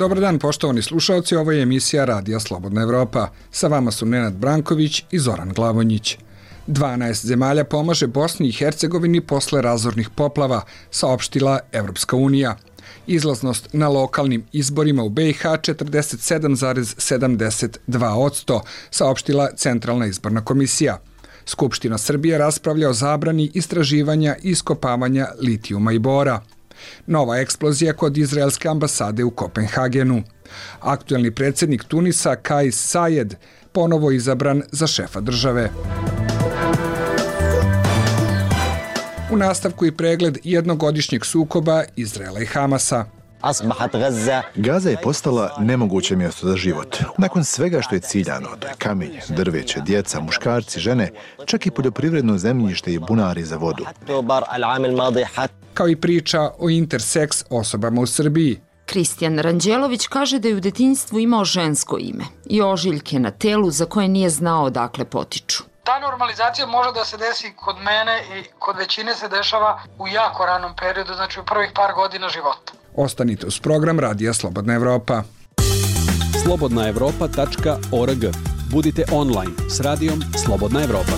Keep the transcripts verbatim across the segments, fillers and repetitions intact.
Dobar dan, poštovani slušalci, ovo je emisija Radija Slobodna Evropa. Sa vama su Nenad Branković i Zoran Glavonjić. dvanaest zemalja pomaže Bosni i Hercegovini posle razornih poplava, saopštila Evropska unija. Izlaznost na lokalnim izborima u B i H četrdeset sedam zarez sedamdeset dva posto, saopštila Centralna izborna komisija. Skupština Srbije raspravlja o zabrani istraživanja i iskopavanja litijuma i bora. Nova eksplozija kod izraelske ambasade u Kopenhagenu. Aktuelni predsjednik Tunisa Kais Saied ponovo izabran za šefa države. U nastavku i pregled jednogodišnjeg sukoba Izraela i Hamasa. Gaza je postala nemoguće mjesto za život. Nakon svega što je ciljano, to je kamenje, drveće, djeca, muškarci, žene, čak i poljoprivredno zemljište i bunari za vodu. Kao i priča o interseks osobama u Srbiji. Kristijan Ranđelović kaže da je u detinjstvu imao žensko ime i ožiljke na telu za koje nije znao odakle potiču. Ta normalizacija može da se desi kod mene i kod većine se dešava u jako ranom periodu, znači u prvih par godina života. Ostanite uz program Radija Slobodna Evropa. slobodna evropa tačka org. Budite online s radijom Slobodna Evropa.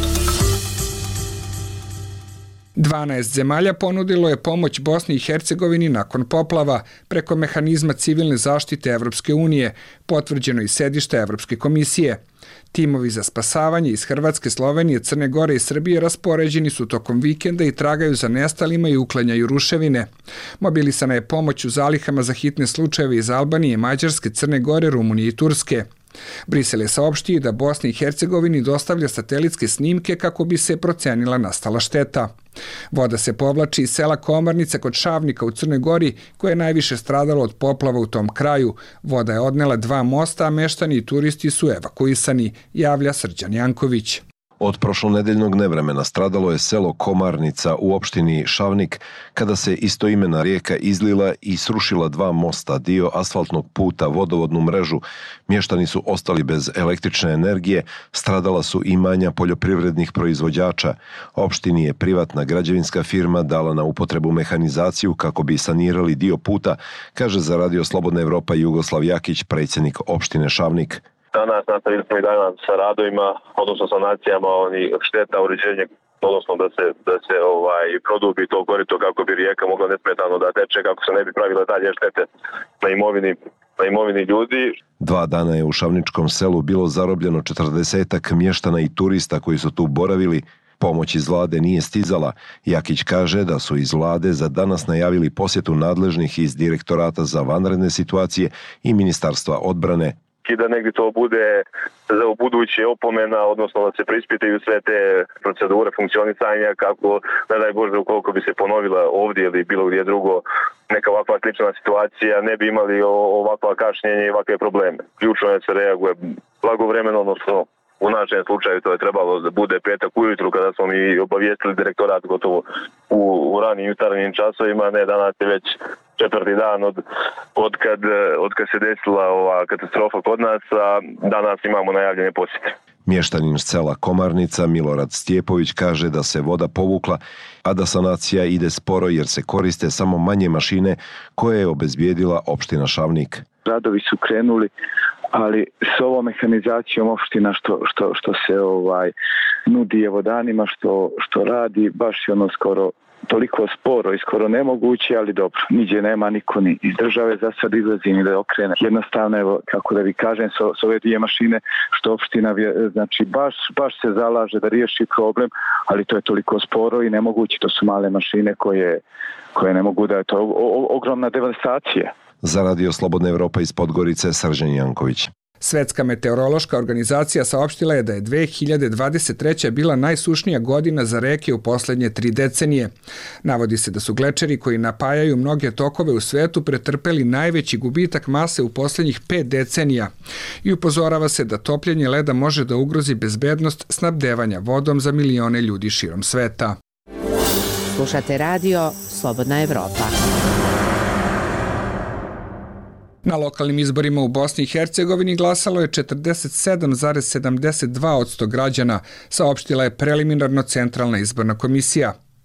dvanaest zemalja ponudilo je pomoć Bosni i Hercegovini nakon poplava preko mehanizma civilne zaštite Evropske unije, potvrđeno iz sedišta Evropske komisije. Timovi za spasavanje iz Hrvatske, Slovenije, Crne Gore i Srbije raspoređeni su tokom vikenda i tragaju za nestalima i uklanjaju ruševine. Mobilisana je pomoć u zalihama za hitne slučajeve iz Albanije, Mađarske, Crne Gore, Rumunije i Turske. Brisel je saopštio da Bosni i Hercegovini dostavlja satelitske snimke kako bi se procenila nastala šteta. Voda se povlači iz sela Komarnica kod Šavnika u Crnoj Gori, koje je najviše stradalo od poplava u tom kraju. Voda je odnela dva mosta, a meštani i turisti su evakuisani, javlja Srđan Janković. Od prošlonedeljnog nevremena stradalo je selo Komarnica u opštini Šavnik kada se istoimena rijeka izlila i srušila dva mosta, dio asfaltnog puta, vodovodnu mrežu. Mještani su ostali bez električne energije, stradala su imanja poljoprivrednih proizvođača. Opštini je privatna građevinska firma dala na upotrebu mehanizaciju kako bi sanirali dio puta, kaže za Radio Slobodna Evropa Jugoslav Jakić, predsjednik opštine Šavnik. Danas nastavili smo i danas sa radovima, odnosno sanacijama onih šteta, uređenje, odnosno da se, da se ovaj, produbi to korito kako bi rijeka mogla nesmetano da teče, kako se ne bi pravile dalje štete na imovini, na imovini ljudi. Dva dana je u Šavničkom selu bilo zarobljeno četrdesetak mještana i turista koji su tu boravili. Pomoć iz vlade nije stizala. Jakić kaže da su iz vlade za danas najavili posjetu nadležnih iz Direktorata za vanredne situacije i Ministarstva odbrane. I da negdje to bude za ubuduće opomena, odnosno da se preispitaju sve te procedure funkcionisanja kako, ne daj Bože, ukoliko bi se ponovila ovdje ili bilo gdje drugo neka ovakva slična situacija, ne bi imali ovakva kašnjenja i ovakve probleme. Ključno je da se reaguje blagovremeno, odnosno u našem slučaju to je trebalo da bude petak ujutru kada smo mi obavijestili direktorat gotovo u, u ranim jutarnjim časovima, ne danas je već četvrti dan od, od, kad, od kad se desila ova katastrofa kod nas, a danas imamo najavljene posjete. Mještanin sela Komarnica Milorad Stjepović kaže da se voda povukla, a da sanacija ide sporo jer se koriste samo manje mašine koje je obezbijedila opština Šavnik. Radovi su krenuli, ali s ovom mehanizacijom opština što, što, što se ovaj nudi evo danima, što, što radi, baš je ono skoro toliko sporo i skoro nemoguće, ali dobro, niđe nema niko ni iz države za sad izlazi ni da okrene. Jednostavno, evo, kako da vi kažem, s, s ove dvije mašine što opština, znači baš, baš se zalaže da riješi problem, ali to je toliko sporo i nemoguće, to su male mašine koje, koje ne mogu da je to o, o, ogromna devastacija. Za Radio Slobodna Evropa iz Podgorice, Srđan Janković. Svetska meteorološka organizacija saopštila je da je dve hiljade dvadeset treća bila najsušnija godina za reke u posljednje tri decenije. Navodi se da su glečeri koji napajaju mnoge tokove u svetu pretrpeli najveći gubitak mase u posljednjih pet decenija i upozorava se da topljenje leda može da ugrozi bezbednost snabdevanja vodom za milione ljudi širom sveta. Slušate radio Slobodna Evropa. Na lokalnim izborima u Bosni i Hercegovini glasalo je četrdeset sedam zarez sedamdeset dva posto građana, saopštila je preliminarno Centralna izborna komisija.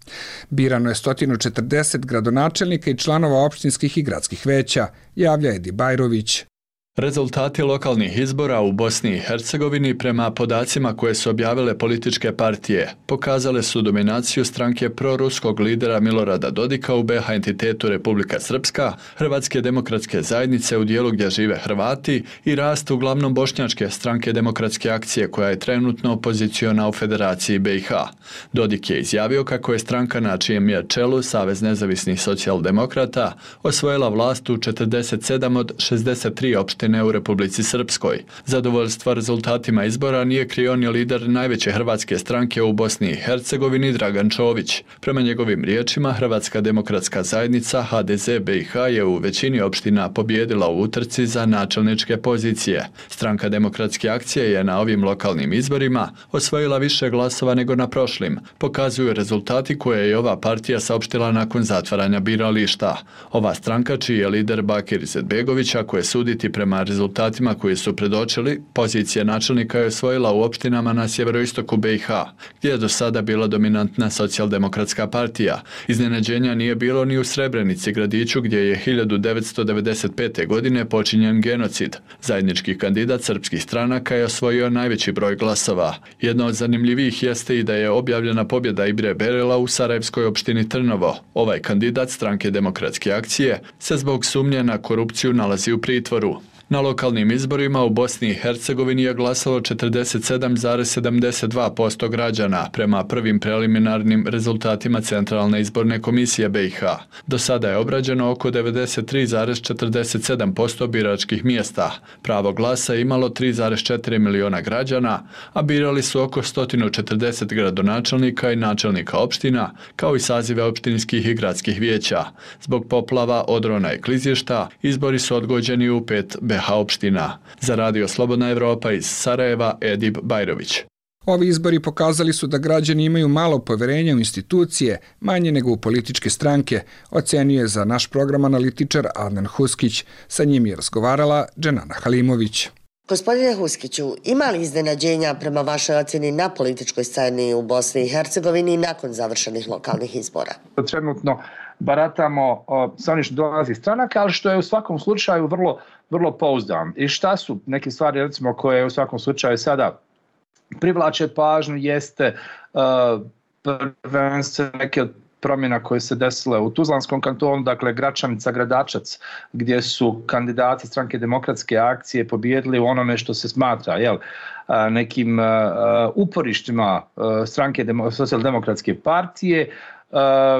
Birano je sto četrdeset gradonačelnika i članova opštinskih i gradskih veća, javlja Edi Bajrović. Rezultati lokalnih izbora u Bosni i Hercegovini prema podacima koje su objavile političke partije pokazale su dominaciju stranke proruskog lidera Milorada Dodika u be ha entitetu Republika Srpska, Hrvatske demokratske zajednice u dijelu gdje žive Hrvati i rast uglavnom bošnjačke stranke Demokratske akcije koja je trenutno opoziciona u Federaciji be i ha. Dodik je izjavio kako je stranka na čijem je čelu Savez nezavisnih socijaldemokrata osvojila vlast u četrdeset sedam od šezdeset tri opštine u Republici Srpskoj. Zadovoljstva rezultatima izbora nije krio ni lider najveće hrvatske stranke u Bosni i Hercegovini Dragan Čović. Prema njegovim riječima, Hrvatska demokratska zajednica ha de ze be i ha je u većini opština pobijedila u utrci za načelničke pozicije. Stranka Demokratske akcije je na ovim lokalnim izborima osvojila više glasova nego na prošlim, pokazuju rezultati koje je ova partija saopštila nakon zatvaranja birališta. Ova stranka, čiji je lider Bakir Izetbegović, ako je suditi prema rezultatima koji su predočili, pozicija načelnika je osvojila u opštinama na sjeveroistoku be i ha, gdje je do sada bila dominantna socijaldemokratska partija. Iznenađenja nije bilo ni u Srebrenici, gradiću gdje je hiljadu devetsto devedeset pete. godine počinjen genocid. Zajednički kandidat srpskih stranaka je osvojio najveći broj glasova. Jedno od zanimljivih jeste i da je objavljena pobjeda Ibre Berela u sarajevskoj opštini Trnovo. Ovaj kandidat stranke Demokratske akcije se zbog sumnje na korupciju nalazi u pritvoru. Na lokalnim izborima u Bosni i Hercegovini je glasalo četrdeset sedam zarez sedamdeset dva posto građana prema prvim preliminarnim rezultatima Centralne izborne komisije be i ha. Do sada je obrađeno oko devedeset tri zarez četrdeset sedam posto biračkih mjesta. Pravo glasa je imalo tri zarez četiri miliona građana, a birali su oko sto četrdeset gradonačelnika i načelnika opština, kao i sazive opštinskih i gradskih vijeća. Zbog poplava, odrona i klizišta, izbori su odgođeni u pet be ha opština. Za Radio Slobodna Evropa iz Sarajeva, Edip Bajrović. Ovi izbori pokazali su da građani imaju malo poverenja u institucije, manje nego u političke stranke, ocenio je za naš program analitičar Adnan Huskić. Sa njim je razgovarala Dženana Halimović. Gospodine Huskiću, ima li iznenađenja prema vašoj ocjeni na političkoj sceni u Bosni i Hercegovini nakon završenih lokalnih izbora? Trenutno baratamo sa onim što dolazi iz stranaka, ali što je u svakom slučaju vrlo, vrlo pouzdan. I šta su neke stvari, recimo, koje u svakom slučaju sada privlače pažnju, jeste uh, prvenstveno neke od promjena koje se desile u Tuzlanskom kantonu, dakle Gračanica, Gradačac, gdje su kandidati stranke Demokratske akcije pobijedili u onome što se smatra jel, nekim uh, uporištima uh, stranke demo, socijaldemokratske partije. Uh,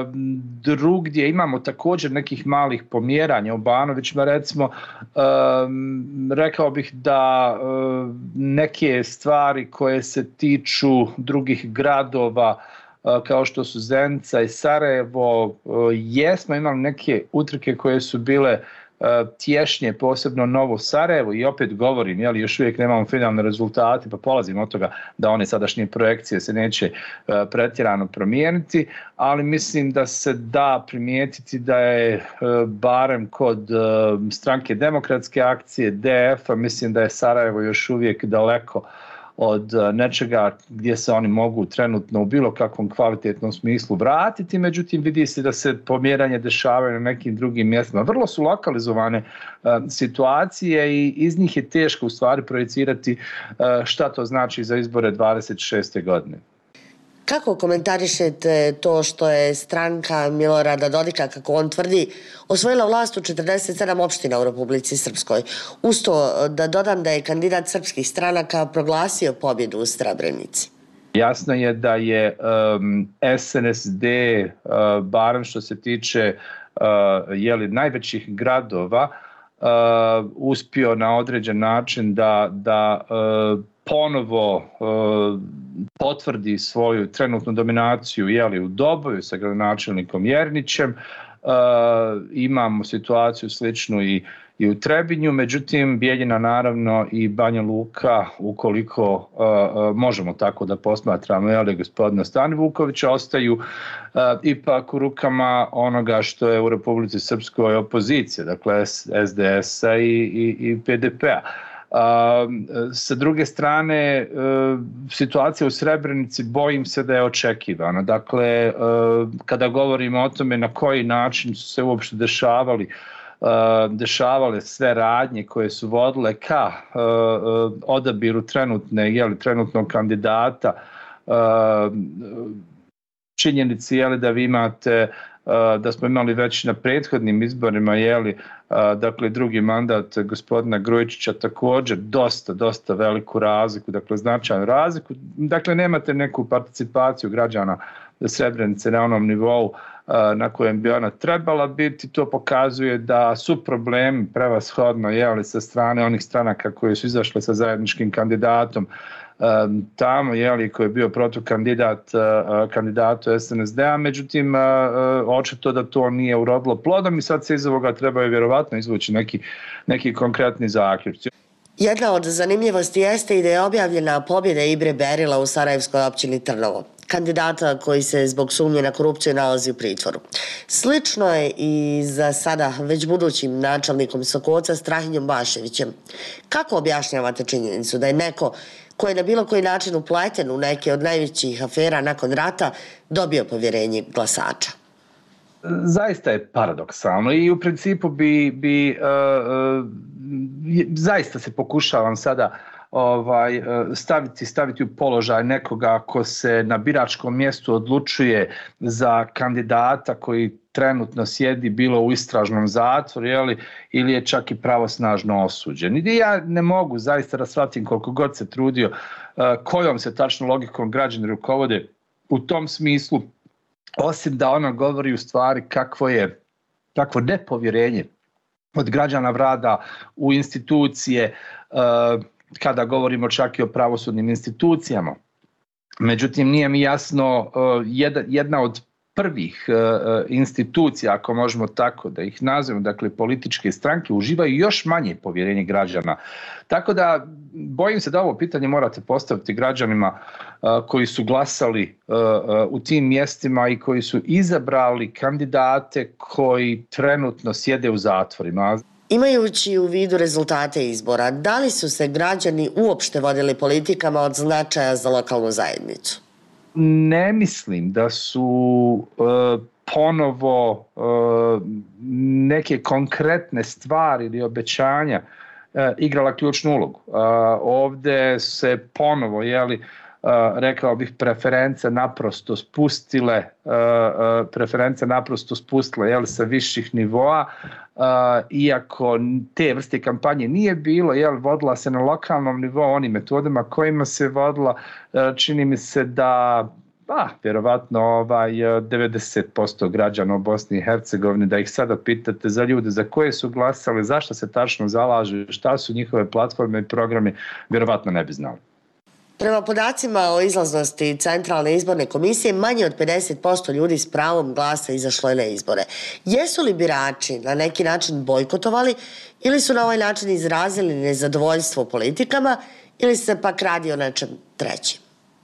drugdje imamo također nekih malih pomjeranja u Banovićima, recimo uh, rekao bih da uh, neke stvari koje se tiču drugih gradova uh, kao što su Zenica i Sarajevo, uh, jesmo imali neke utrke koje su bile tješnje, posebno Novo Sarajevo, i opet govorim, jeli, još uvijek nemamo finalne rezultate, pa polazim od toga da one sadašnje projekcije se neće uh, pretjerano promijeniti, ali mislim da se da primijetiti da je uh, barem kod uh, stranke Demokratske akcije, de ef a, mislim da je Sarajevo još uvijek daleko od nečega gdje se oni mogu trenutno u bilo kakvom kvalitetnom smislu vratiti, međutim vidi se da se pomjeranje dešavaju na nekim drugim mjestima. Vrlo su lokalizovane uh, situacije i iz njih je teško u stvari projicirati uh, šta to znači za izbore dvadeset šeste. godine. Kako komentarišete to što je stranka Milorada Dodika, kako on tvrdi, osvojila vlast u četrdeset sedam opština u Republici Srpskoj? Uz to da dodam da je kandidat srpskih stranaka proglasio pobjedu u Srebrenici. Jasno je da je um, es en es de, uh, barem što se tiče uh, jeli, najvećih gradova, uh, uspio na određen način da, da uh, ponovo uh, potvrdi svoju trenutnu dominaciju jeli, u Doboju sa gradonačelnikom Jernićem. Uh, imamo situaciju sličnu i, i u Trebinju, međutim Bijeljina naravno i Banja Luka, ukoliko uh, možemo tako da posmatramo, jeli, gospodina Stani Vukovića, ostaju uh, ipak u rukama onoga što je u Republici Srpskoj opozicija, dakle es de es a i, i, i pe de pe a. Sa druge strane, situacija u Srebrenici bojim se da je očekivana. Dakle, kada govorimo o tome na koji način su se uopšte dešavali dešavale sve radnje koje su vodile ka odabiru trenutne, jeli, trenutnog kandidata, činjenici jeli, da vi imate da smo imali već na prethodnim izborima, jeli, dakle drugi mandat gospodina Grujičića također dosta, dosta veliku razliku, dakle značajnu razliku, dakle nemate neku participaciju građana Srebrenice na onom nivou na kojem bi ona trebala biti. To pokazuje da su problemi prevashodno jeli, sa strane onih stranaka koje su izašle sa zajedničkim kandidatom tamo, jeli, koji je bio protukandidat kandidatu es en es de a, međutim očito da to nije urodilo plodom i sad se iz ovoga trebaju vjerovatno izvući neki, neki konkretni zaključci. Jedna od zanimljivosti jeste i da je objavljena pobjeda Ibre Berila u sarajevskoj općini Trnovo, kandidata koji se zbog sumnje na korupciju nalazi u pritvoru. Slično je i za sada već budućim načelnikom Sokoca Strahinjom Baševićem. Kako objašnjavate činjenicu da je neko ko je na bilo koji način upleten u neke od najvećih afera nakon rata dobio povjerenje glasača? Zaista je paradoksalno i u principu bi, bi uh, uh, zaista se pokušavam sada ovaj, staviti, staviti u položaj nekoga ko se na biračkom mjestu odlučuje za kandidata koji trenutno sjedi bilo u istražnom zatvoru, jeli, ili je čak i pravosnažno osuđen. I ja ne mogu zaista da shvatim koliko god se trudio uh, kojom se tačno logikom građani rukovode u tom smislu, osim da ona govori u stvari kakvo je kakvo nepovjerenje od građana vlada u institucije, uh, kada govorimo čak i o pravosudnim institucijama. Međutim, nije mi jasno, uh, jedna, jedna od prvih uh, institucija, ako možemo tako da ih nazovemo, dakle političke stranke, uživaju još manje povjerenje građana. Tako da bojim se da ovo pitanje morate postaviti građanima uh, koji su glasali uh, uh, u tim mjestima i koji su izabrali kandidate koji trenutno sjede u zatvorima. Imajući u vidu rezultate izbora, da li su se građani uopšte vodili politikama od značaja za lokalnu zajednicu? Ne mislim da su uh, ponovo uh, neke konkretne stvari ili obećanja uh, igrala ključnu ulogu. Uh, ovde se ponovo, jeli, uh, rekao bih, preference naprosto spustile, uh, uh, preference naprosto spustile, jeli, sa viših nivoa. Uh, iako te vrste kampanje nije bilo, jel, vodila se na lokalnom nivou onim metodama kojima se vodila, uh, čini mi se da pa, vjerovatno ovaj, devedeset posto građana u Bosni i Hercegovini, da ih sada pitate za ljude za koje su glasali, zašto se tačno zalažu, šta su njihove platforme i programi, vjerovatno ne bi znali. Prema podacima o izlaznosti Centralne izborne komisije, manje od pedeset posto ljudi s pravom glasa izašlo je na izbore. Jesu li birači na neki način bojkotovali ili su na ovaj način izrazili nezadovoljstvo politikama ili se pak radi o nečem trećem?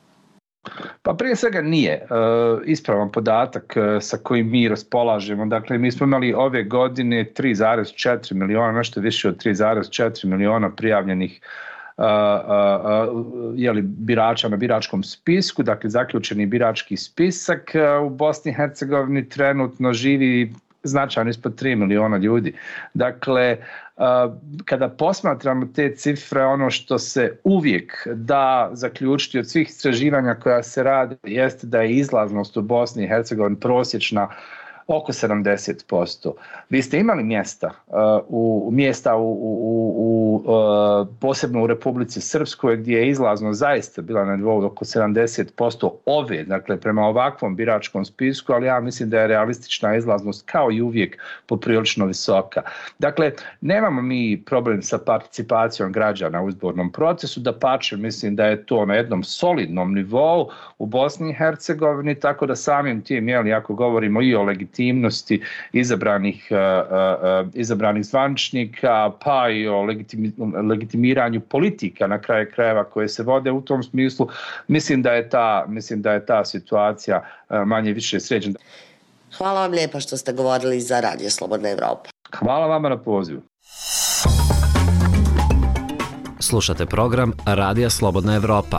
Pa prije svega nije uh, ispravan podatak uh, sa kojim mi raspolažemo. Dakle, mi smo imali ove godine tri zarez četiri miliona, nešto više od tri zarez četiri miliona prijavljenih Uh, uh, uh, jeli, birača na biračkom spisku, dakle zaključeni birački spisak. Uh, u Bosni i Hercegovini trenutno živi značajno ispod tri miliona ljudi. Dakle, uh, kada posmatramo te cifre, ono što se uvijek da zaključiti od svih istraživanja koja se rade jeste da je izlaznost u Bosni i Hercegovini prosječna oko sedamdeset posto. Vi ste imali mjesta uh, u mjesta u, u, u uh, posebno u Republici Srpskoj gdje je izlaznost zaista bila na nivou oko sedamdeset posto ove, dakle prema ovakvom biračkom spisku, ali ja mislim da je realistična izlaznost kao i uvijek poprilično visoka. Dakle, nemamo mi problem sa participacijom građana u izbornom procesu, dapače, mislim da je to na jednom solidnom nivou u Bosni i Hercegovini, tako da samim tim, jeli, ako govorimo i o legitimnosti izabranih, uh, uh, izabranih zvaničnika, pa i o legitimi, legitimiranju politika na kraju krajeva koje se vode u tom smislu, mislim da je ta, mislim da je ta situacija uh, manje više sređena. Hvala vam lijepa što ste govorili za Radio Slobodna Evropa. Hvala vama na pozivu. Slušate program Radija Slobodna Evropa.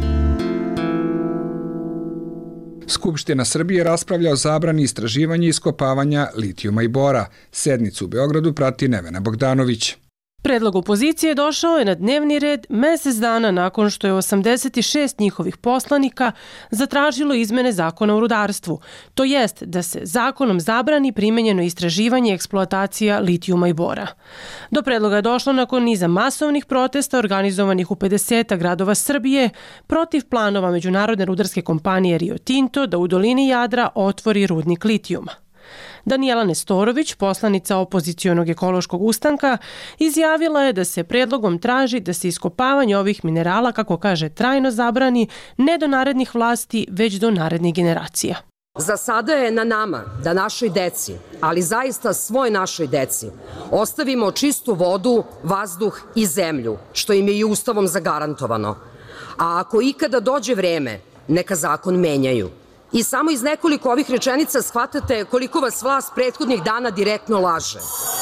Skupština Srbije raspravlja o zabrani istraživanja i iskopavanja litijuma i bora. Sednicu u Beogradu prati Nevena Bogdanović. Predlog opozicije došao je na dnevni red mesec dana nakon što je osamdeset šest njihovih poslanika zatražilo izmene zakona o rudarstvu, to jest da se zakonom zabrani primenjeno istraživanje i eksploatacija litijuma i bora. Do predloga je došlo nakon niza masovnih protesta organizovanih u pedeset gradova Srbije protiv planova međunarodne rudarske kompanije Rio Tinto da u dolini Jadra otvori rudnik litijuma. Danijela Nestorović, poslanica opozicionog ekološkog ustanka, izjavila je da se predlogom traži da se iskopavanje ovih minerala, kako kaže, trajno zabrani ne do narednih vlasti, već do narednih generacija. Za sada je na nama da našoj deci, ali zaista svoj našoj deci, ostavimo čistu vodu, vazduh i zemlju, što im je i Ustavom zagarantovano. A ako ikada dođe vreme, neka zakon menjaju. I samo iz nekoliko ovih rečenica shvatate koliko vas vlast prethodnih dana direktno laže.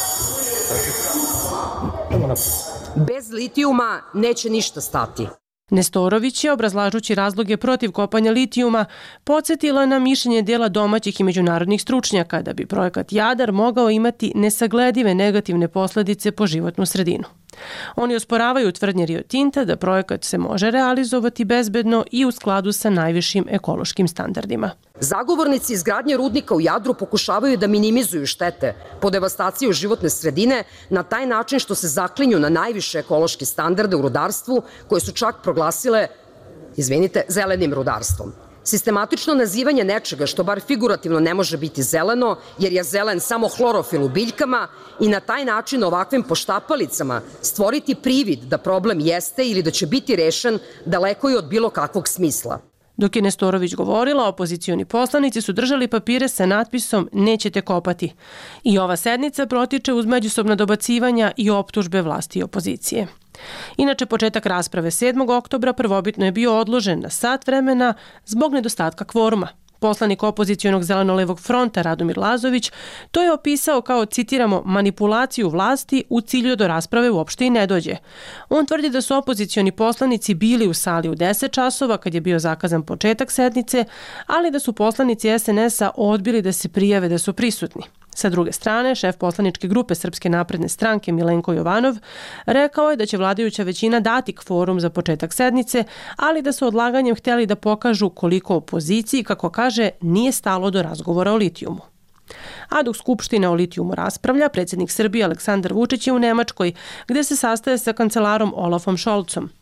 Bez litijuma neće ništa stati. Nestorović je, obrazlažući razloge protiv kopanja litijuma, podsjetila na mišljenje dijela domaćih i međunarodnih stručnjaka da bi projekat Jadar mogao imati nesagledive negativne posledice po životnu sredinu. Oni osporavaju tvrdnje Rio Tinta da projekat se može realizovati bezbedno i u skladu sa najvišim ekološkim standardima. Zagovornici izgradnje rudnika u Jadru pokušavaju da minimizuju štete po devastaciju životne sredine na taj način što se zaklinju na najviše ekološke standarde u rudarstvu koje su čak proglasile, izvinite, zelenim rudarstvom. Sistematično nazivanje nečega što bar figurativno ne može biti zeleno, jer je zelen samo hlorofil u biljkama, i na taj način ovakvim poštapalicama stvoriti privid da problem jeste ili da će biti rešen, daleko je od bilo kakvog smisla. Dok je Nestorović govorila, opozicioni poslanici su držali papire sa natpisom "Nećete kopati". I ova sednica protiče uz međusobna dobacivanja i optužbe vlasti i opozicije. Inače, početak rasprave sedmog oktobra prvobitno je bio odložen na sat vremena zbog nedostatka kvoruma. Poslanik opozicionog zeleno-levog fronta Radomir Lazović to je opisao kao, citiramo, manipulaciju vlasti u cilju do rasprave uopšte i ne dođe. On tvrdi da su opozicioni poslanici bili u sali u deset časova kad je bio zakazan početak sednice, ali da su poslanici es en es a odbili da se prijave da su prisutni. Sa druge strane, šef poslaničke grupe Srpske napredne stranke Milenko Jovanov rekao je da će vladajuća većina dati kvorum za početak sednice, ali da su odlaganjem htjeli da pokažu koliko opoziciji, kako kaže, nije stalo do razgovora o litijumu. A dok Skupština o litijumu raspravlja, predsjednik Srbije Aleksandar Vučić je u Nemačkoj, gde se sastaje sa kancelarom Olafom Scholzom.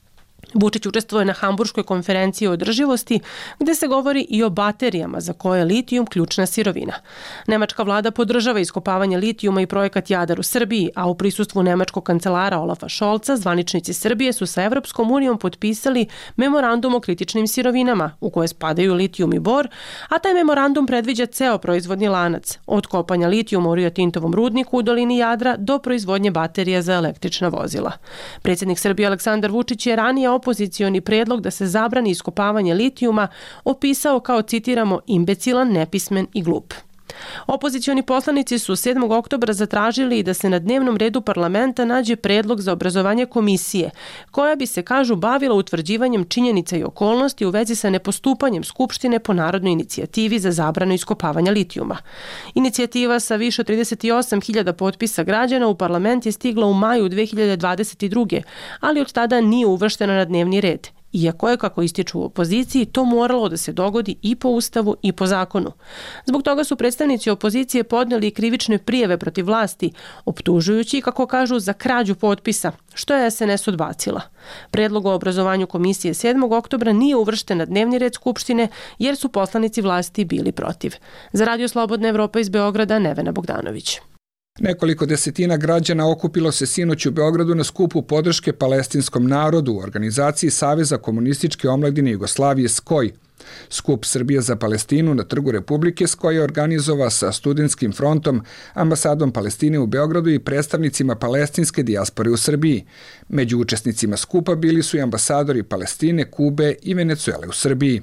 Vučić učestvuje na Hamburškoj konferenciji o održivosti gde se govori i o baterijama za koje je litijum ključna sirovina. Nemačka vlada podržava iskopavanje litijuma i projekat Jadar u Srbiji, a u prisustvu nemačkog kancelara Olafa Scholza zvaničnici Srbije su sa Evropskom unijom potpisali memorandum o kritičnim sirovinama u koje spadaju litijum i bor, a taj memorandum predviđa ceo proizvodni lanac, od kopanja litijuma u Rio Tintovom rudniku u dolini Jadra do proizvodnje baterija za električna vozila. Predsjednik Srbije Aleksandar Vučić je ranije opozicioni predlog da se zabrani iskopavanje litijuma opisao kao, citiramo, imbecilan, nepismen i glup. Opozicioni poslanici su sedmog oktobra zatražili da se na dnevnom redu parlamenta nađe predlog za obrazovanje komisije, koja bi se, kažu, bavila utvrđivanjem činjenica i okolnosti u vezi sa nepostupanjem Skupštine po narodnoj inicijativi za zabranu iskopavanja litijuma. Inicijativa sa više od trideset osam hiljada potpisa građana u parlament je stigla u maju dve hiljade dvadeset druge. ali od tada nije uvrštena na dnevni red. Iako je, kako ističu u opoziciji, to moralo da se dogodi i po Ustavu i po zakonu. Zbog toga su predstavnici opozicije podneli krivične prijave protiv vlasti, optužujući, kako kažu, za krađu potpisa, što je es en es odbacila. Predlog o obrazovanju komisije sedmog oktobra nije uvršten na dnevni red Skupštine jer su poslanici vlasti bili protiv. Za Radio Slobodna Evropa iz Beograda, Nevena Bogdanović. Nekoliko desetina građana okupilo se sinoć u Beogradu na skupu podrške palestinskom narodu u organizaciji Saveza komunističke omladine Jugoslavije SKOJ. Skup Srbije za Palestinu na Trgu Republike SKOJ je organizovao sa Studentskim frontom, ambasadom Palestine u Beogradu i predstavnicima palestinske dijaspore u Srbiji. Među učesnicima skupa bili su i ambasadori Palestine, Kube i Venecuele u Srbiji.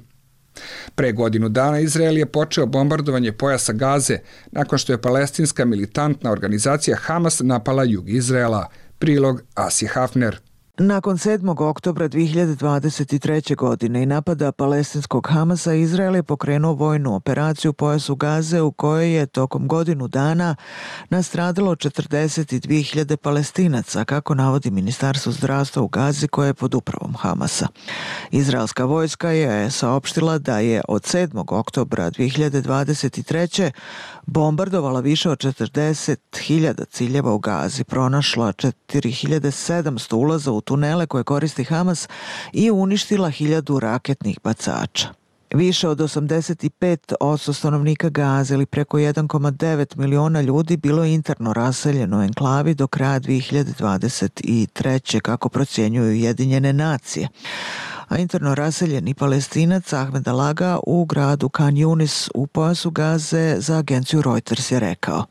Pre godinu dana Izrael je počeo bombardovanje pojasa Gaze nakon što je palestinska militantna organizacija Hamas napala jug Izraela. Prilog Asi Hafner. Nakon sedmog oktobra dve hiljade dvadeset treće. godine i napada palestinskog Hamasa, Izrael je pokrenuo vojnu operaciju u pojasu Gaze u kojoj je tokom godinu dana nastradalo četrdeset dve hiljade Palestinaca, kako navodi Ministarstvo zdravstva u Gazi koje je pod upravom Hamasa. Izraelska vojska je saopštila da je od sedmog oktobra dve hiljade dvadeset treće. bombardovala više od četrdeset hiljada ciljeva u Gazi, pronašla četiri hiljade sedamsto ulaza u tunele koje koristi Hamas i uništila hiljadu raketnih bacača. Više od osamdeset pet posto stanovnika Gaze ili preko jedan zarez devet miliona ljudi bilo je interno raseljeno u enklavi do kraja dve hiljade dvadeset treće. kako procjenjuju Ujedinjene nacije. A interno raseljeni Palestinac Ahmed Alaga u gradu Khan Yunis u pojasu Gaze za agenciju Reuters je rekao: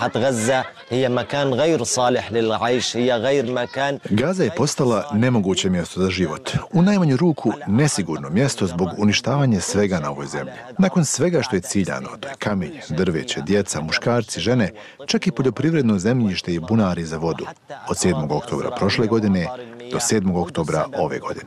Gaza je postala nemoguće mjesto za život. U najmanju ruku nesigurno mjesto zbog uništavanja svega na ovoj zemlji. Nakon svega što je ciljano, to je kamenje, drveće, djeca, muškarci, žene, čak i poljoprivredno zemljište i bunari za vodu. Od sedmog oktobra prošle godine do sedmog oktobra ove godine.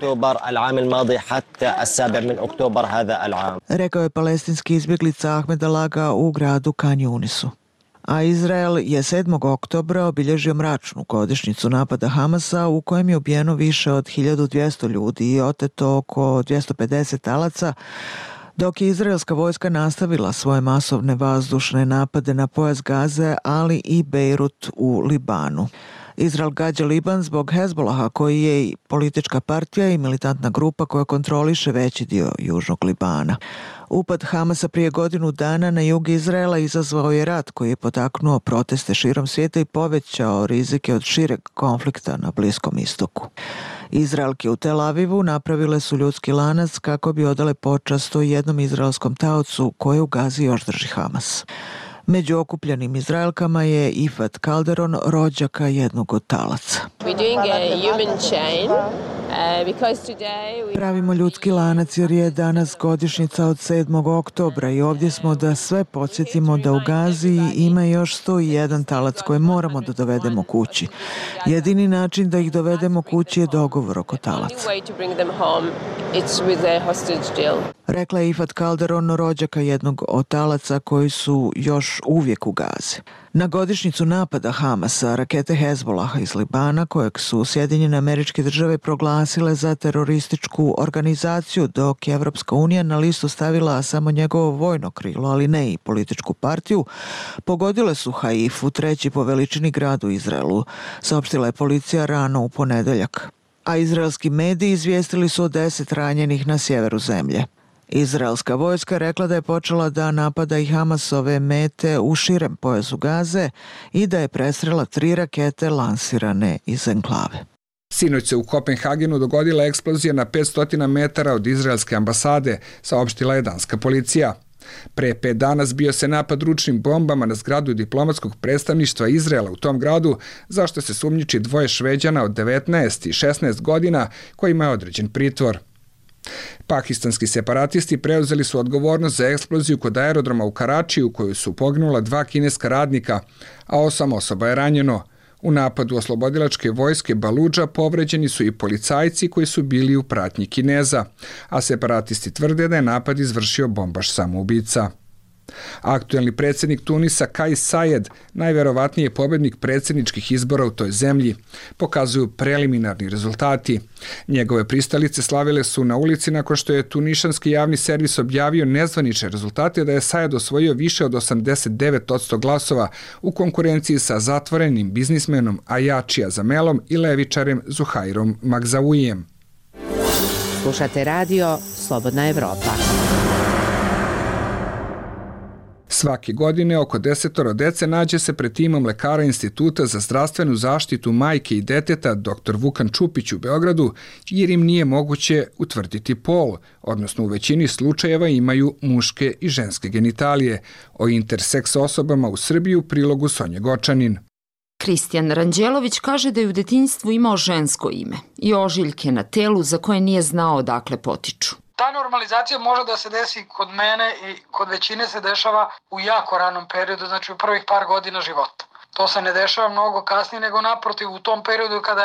Rekao je palestinski izbjeglica Ahmed Alaga u gradu Khan Yunisu. A Izrael je sedmog oktobra obilježio mračnu godišnjicu napada Hamasa u kojem je ubijeno više od hiljadu dvjesto ljudi i oteto oko dvjesto pedeset talaca, dok je izraelska vojska nastavila svoje masovne vazdušne napade na pojas Gaze, ali i Bejrut u Libanu. Izrael gađa Liban zbog Hezbolaha, koji je i politička partija i militantna grupa koja kontroliše veći dio južnog Libana. Upad Hamasa prije godinu dana na jug Izraela izazvao je rat koji je potaknuo proteste širom svijeta i povećao rizike od šireg konflikta na Bliskom istoku. Izraelke u Tel Avivu napravile su ljudski lanac kako bi odale počast o jednom izraelskom taocu koje u Gazi još drži Hamas. Među okupljenim Izraelkama je Ifat Calderon, rođaka jednog od talaca. Pravimo ljudski lanac jer je danas godišnjica od sedmog oktobra i ovdje smo da sve podsjetimo da u Gazi ima još sto jedan talac koje moramo da dovedemo kući. Jedini način da ih dovedemo kući je dogovor oko talaca. Rekla je Ifat Calderon, rođaka jednog od talaca koji su još uvijek u Gazi. Na godišnjicu napada Hamasa, rakete Hezbolaha iz Libana, kojeg su Sjedinjene Američke Države proglasile za terorističku organizaciju, dok je Evropska unija na listu stavila samo njegovo vojno krilo, ali ne i političku partiju, pogodile su Haifu, treći po veličini grad u Izraelu, saopštila je policija rano u ponedeljak. A izraelski mediji izvijestili su o deset ranjenih na sjeveru zemlje. Izraelska vojska rekla da je počela da napada i Hamasove mete u širem pojasu Gaze i da je presrela tri rakete lansirane iz enklave. Sinoć se u Kopenhagenu dogodila eksplozija na petsto metara od izraelske ambasade, saopštila je danska policija. Pre pet dana zbio se napad ručnim bombama na zgradu diplomatskog predstavništva Izraela u tom gradu, zašto se sumnjiči dvoje Šveđana od devetnaest i šesnaest godina kojima je određen pritvor. Pakistanski separatisti preuzeli su odgovornost za eksploziju kod aerodroma u Karačiju u kojoj su poginula dva kineska radnika, a osam osoba je ranjeno. U napadu oslobodilačke vojske Baludža povređeni su i policajci koji su bili u pratnji Kineza, a separatisti tvrde da je napad izvršio bombaš samoubica. Aktuelni predsjednik Tunisa Kais Saied, najverovatniji je pobednik predsjedničkih izbora u toj zemlji, pokazuju preliminarni rezultati. Njegove pristalice slavile su na ulici nakon što je tunišanski javni servis objavio nezvanične rezultate da je Saied osvojio više od osamdeset devet posto glasova u konkurenciji sa zatvorenim biznismenom Ajačija Zamelom i levičarem Zuhairom Magzauijem. Slušate radio Slobodna Evropa. Svake godine oko desetoro dece nađe se pred timom lekara Instituta za zdravstvenu zaštitu majke i deteta doktor Vukan Čupić u Beogradu, jer im nije moguće utvrditi pol, odnosno u većini slučajeva imaju muške i ženske genitalije. O interseks osobama u Srbiji u prilogu Sonje Gočanin. Kristijan Ranđelović kaže da je u detinjstvu imao žensko ime i ožiljke na telu za koje nije znao odakle potiču. Ta normalizacija može da se desi kod mene i kod većine se dešava u jako ranom periodu, znači u prvih par godina života. To se ne dešava mnogo kasnije, nego naprotiv u tom periodu kada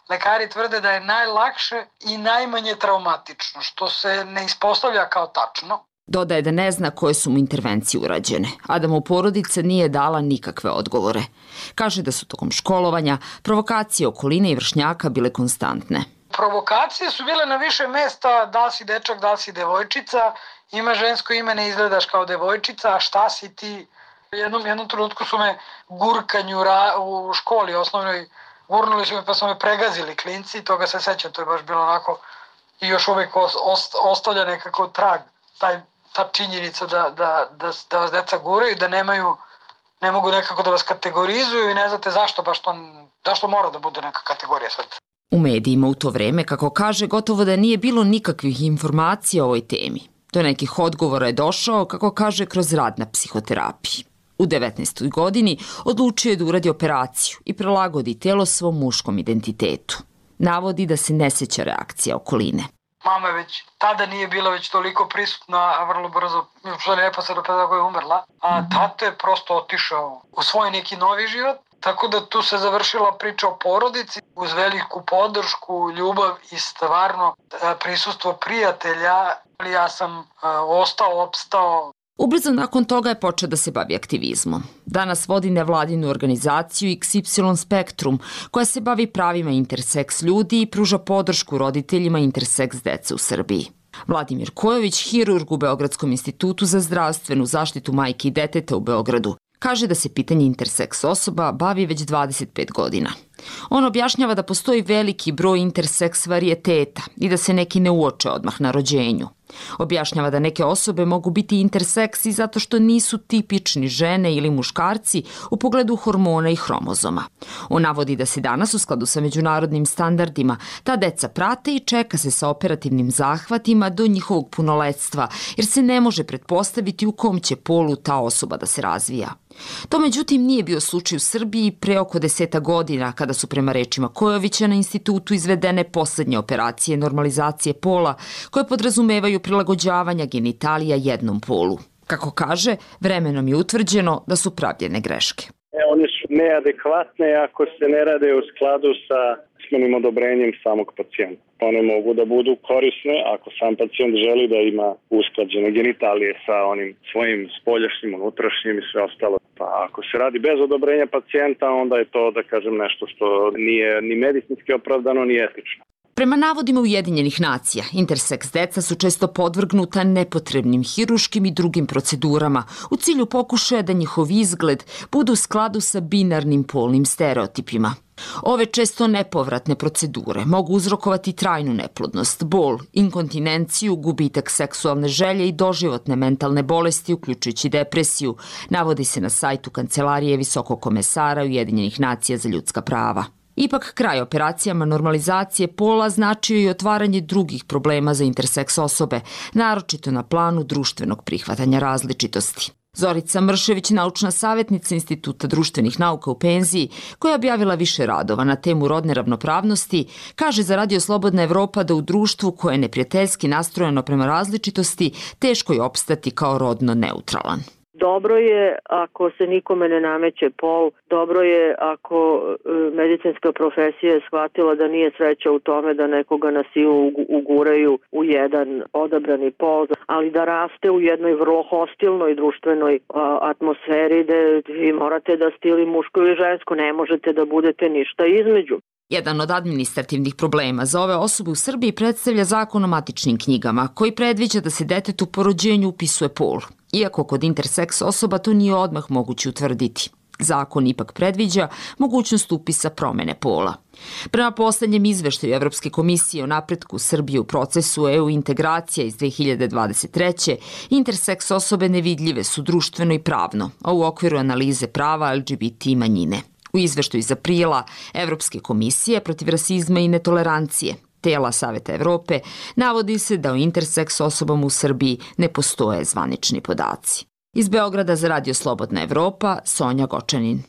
lekari tvrde da je najlakše i najmanje traumatično, što se ne ispostavlja kao tačno. Dodaje da ne zna koje su mu intervencije urađene, a da mu porodica nije dala nikakve odgovore. Kaže da su tokom školovanja provokacije okoline i vršnjaka bile konstantne. Provokacije su bile na više mesta, da li si dečak, da li si devojčica, ima žensko ime, ne izgledaš kao devojčica, a šta si ti? Jednom, jednom trenutku su me gurkanju ra, u školi osnovnoj, gurnuli su me pa su me pregazili klinci, toga se sećam, to je baš bilo onako i još uvek ost, ostavlja nekako trag, taj, ta činjenica da, da, da, da vas deca guraju, da nemaju, ne mogu nekako da vas kategorizuju i ne znate zašto baš to, zašto mora da bude neka kategorija sad. U medijima u to vreme, kako kaže, gotovo da nije bilo nikakvih informacija o ovoj temi. Do nekih odgovora je došao, kako kaže, kroz rad na psihoterapiji. U devetnaestoj godini odlučio je da uradi operaciju i prilagodi telo svom muškom identitetu. Navodi da se ne seća reakcija okoline. Mama već tada nije bila već toliko prisutna, a vrlo brzo, što je neposredno pre toga je umrla, a tato je prosto otišao u svoj neki novi život. Tako da tu se završila priča o porodici uz veliku podršku, ljubav i stvarno prisustvo prijatelja. Ja sam ostao, opstao. Ubrzo nakon toga je počeo da se bavi aktivizmom. Danas vodi nevladinu organizaciju X Y Spektrum, koja se bavi pravima interseks ljudi i pruža podršku roditeljima interseks dece u Srbiji. Vladimir Kojović, hirurg u Beogradskom institutu za zdravstvenu zaštitu majke i deteta u Beogradu, kaže da se pitanje interseks osoba bavi već dvadeset pet godina. On objašnjava da postoji veliki broj interseks varijeteta i da se neki ne uoče odmah na rođenju. Objašnjava da neke osobe mogu biti interseksi zato što nisu tipični žene ili muškarci u pogledu hormona i hromozoma. On navodi da se danas u skladu sa međunarodnim standardima ta deca prate i čeka se sa operativnim zahvatima do njihovog punoletstva, jer se ne može pretpostaviti u kom će polu ta osoba da se razvija. To međutim nije bio slučaj u Srbiji pre oko deseta godina, kada su prema rečima Kojovića na institutu izvedene poslednje operacije normalizacije pola, koje podrazumevaju prilagođavanja genitalija jednom polu. Kako kaže, vremenom je utvrđeno da su pravljene greške. E, one su neadekvatne ako se ne rade u skladu sa usmenim odobrenjem samog pacijenta. One mogu da budu korisne ako sam pacijent želi da ima usklađene genitalije sa onim svojim spoljašnjim, unutrašnjim i sve ostalo. Pa ako se radi bez odobrenja pacijenta, onda je to, da kažem, nešto što nije ni medicinski opravdano, ni etično. Prema navodima Ujedinjenih nacija, interseks deca su često podvrgnuta nepotrebnim hiruškim i drugim procedurama u cilju pokušaja da njihov izgled bude u skladu sa binarnim polnim stereotipima. Ove često nepovratne procedure mogu uzrokovati trajnu neplodnost, bol, inkontinenciju, gubitak seksualne želje i doživotne mentalne bolesti, uključujući depresiju, navodi se na sajtu Kancelarije Visokog komesara Ujedinjenih nacija za ljudska prava. Ipak, kraj operacijama normalizacije pola značio i otvaranje drugih problema za interseks osobe, naročito na planu društvenog prihvatanja različitosti. Zorica Mršević, naučna savjetnica Instituta društvenih nauka u penziji, koja je objavila više radova na temu rodne ravnopravnosti, kaže za Radio Slobodna Evropa da u društvu koje je neprijateljski nastrojeno prema različitosti, teško je opstati kao rodno neutralan. Dobro je ako se nikome ne nameće pol, dobro je ako medicinska profesija je shvatila da nije sreća u tome da nekoga na silu uguraju u jedan odabrani pol, ali da raste u jednoj vrlo hostilnoj društvenoj atmosferi gde vi morate da ste ili muško ili žensko, ne možete da budete ništa između. Jedan od administrativnih problema za ove osobe u Srbiji predstavlja Zakon o matičnim knjigama, koji predviđa da se detetu po rođenju upisuje pol. Iako kod interseks osoba to nije odmah moguće utvrditi. Zakon ipak predviđa mogućnost upisa promene pola. Prema poslednjem izveštaju Evropske komisije o napretku Srbije u procesu E U integracija iz dve hiljade dvadeset treće. interseks osobe nevidljive su društveno i pravno, a u okviru analize prava L G B T manjine. U izveštaju iz aprila Evropske komisije protiv rasizma i netolerancije tela Saveta Evrope navodi se da o interseks osobama u Srbiji ne postoje zvanični podaci. Iz Beograda za Radio Slobodna Evropa, Sonja Gočanin.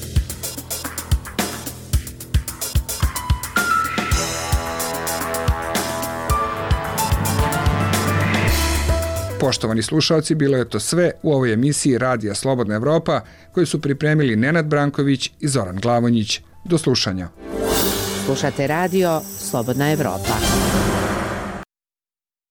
Poštovani slušalci, bilo je to sve u ovoj emisiji Radija Slobodna Evropa koju su pripremili Nenad Branković i Zoran Glavonjić. Do slušanja. Slušate radio Slobodna Evropa.